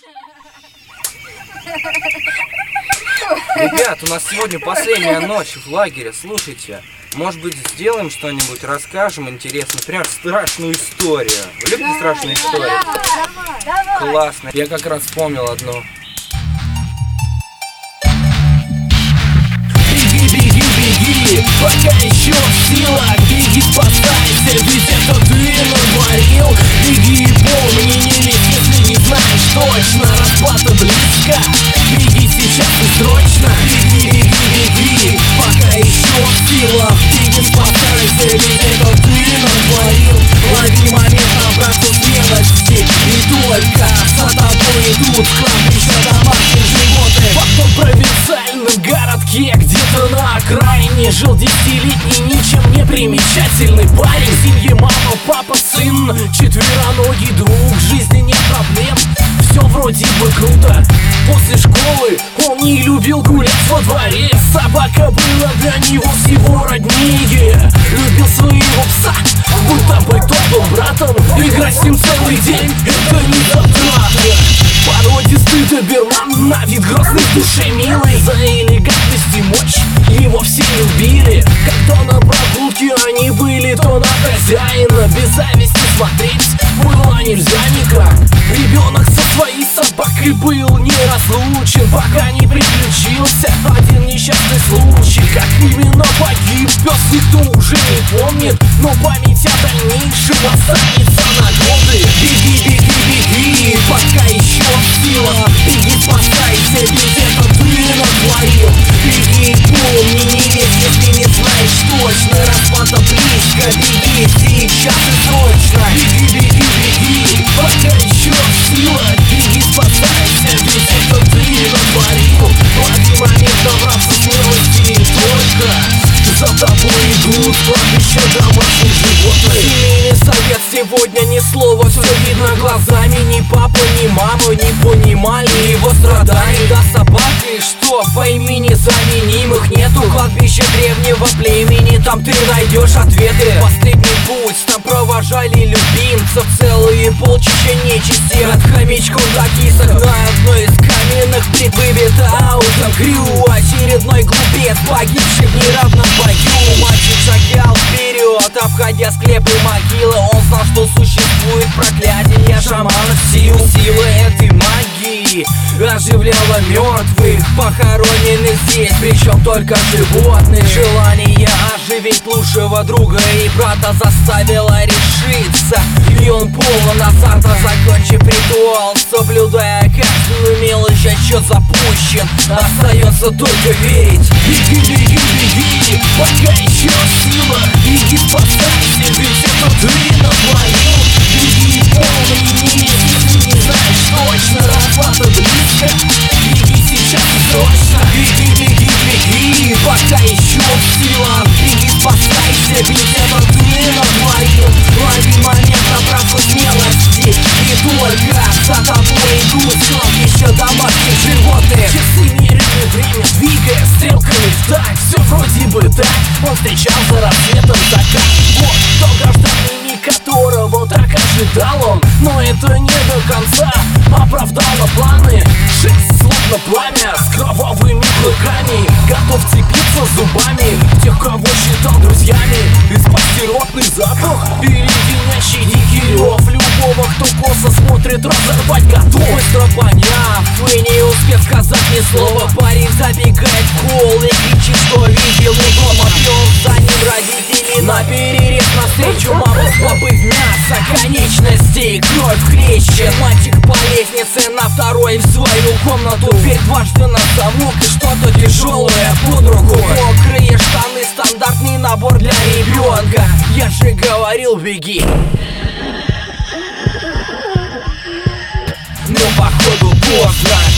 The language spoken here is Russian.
Ребят, у нас сегодня последняя ночь в лагере, слушайте. Может быть, сделаем что-нибудь, расскажем интересно, например, страшную историю. Вы любите страшные истории? Давай. Классно. Я как раз вспомнил одну. Беги, беги, беги, пока еще в силах. Беги, спасайся, ведь это ты натворил. Беги, помни, не лезь, если не знаешь точно. Расплата близко, беги сейчас и срочно. Беги, беги, беги, пока еще в силах. Беги, спасайся, ведь это ты натворил. Лови момент, набраться смелости. И только за тобой идут в кладбище домашних животных. В одном провинциальном городке, где-то на окраине, жил 10-летний, ничем не примечательный парень. В семье мама, папа, сын, четвероногий друг. В жизни нет проблем, все вроде бы круто. После школы он не любил гулять во дворе. Собака была для него всего роднее. Любил своего пса, будто бы тот был братом. Играть с ним целый день — это не затраты. Породистый доберман, на вид грозный, в душе милый. За элегантность и мощь его все любили. Как то на прогулке они были, то на хозяина. Без зависти смотреть было нельзя никак. Ребенок со своей собакой был неразлучен, пока не приключился один несчастный случай. Как именно погиб пес, никто уже не помнит, но память о дальнейшем останется на годы. Беги, беги, беги, пока еще в силах. Беги, спасайся, ведь это ты натворил. Беги, помни, не лезь, если не знаешь точно. Расплата близко, беги сейчас и срочно. Беги, беги, беги, пока еще в силах. Беги, спасайся, ведь это ты натворил. Лови момент, набраться смелости, и только за тобой идут в кладбище домашних животных. Семейный совет сегодня ни слова, все видно глазами. Ни папа, ни мама не понимали его страданий. Да собака, и что, пойми, незаменимых нету. Кладбище древнего племени, там ты найдешь ответы. Последний путь, там провожали любимцев целые полчища нечисти. От хомячков до кисок на одной из каменных плит выбито аутом крю. Очередной глупец, погибший в неравном бою. Мальчик шагал вперед, обходя склепы могилы. Он знал, что существует проклятие шаманов сил. Сила этой магии оживляла мертвых, похороненных здесь, причем только животных. Желание оживить лучшего друга и брата заставило решиться. И он полон азарта, закончив ритуал, соблюдая каждую мелочь, отсчет запущен. Остается только верить. Беги, беги, беги, пока еще сила. Беги, спасайся, ведь это ты натворил. Беги, помни, не лезь, если не знаешь точно. Расплата близко, беги сейчас и срочно. Беги, беги, беги, пока еще сила. Беги, спасайся, ведь это ты натворил. Лови момент, набраться смелости. И только за тобой идут в кладбище домашних животных. Часы меряют время, двигая стрелками вдаль. Все вроде бы так, он встречал за рассветом закат. Вот то гражданин, которого так ожидал он. Но это не до конца оправдало планы. Шесть словно пламя с кровавыми клыками, готов цепиться зубами в тех, кого считал друзьями. И спасти ротный запах или винящий дикий рев любого, кто косо смотрит, разорвать готов. Быстро поняв и не успев сказать ни слова, парень забегает в холл и кричит, что видел у дома. Пёс за ним родители на перерез навстречу. Мама с папой в мясо конечностей, кровь хлещет. Мальчик по лестнице на второй в свою комнату. Дверь дважды на замок и что-то тяжелое под руку. Мокрые штаны, стандартный набор для ребенка. Я же говорил, беги. Но походу поздно.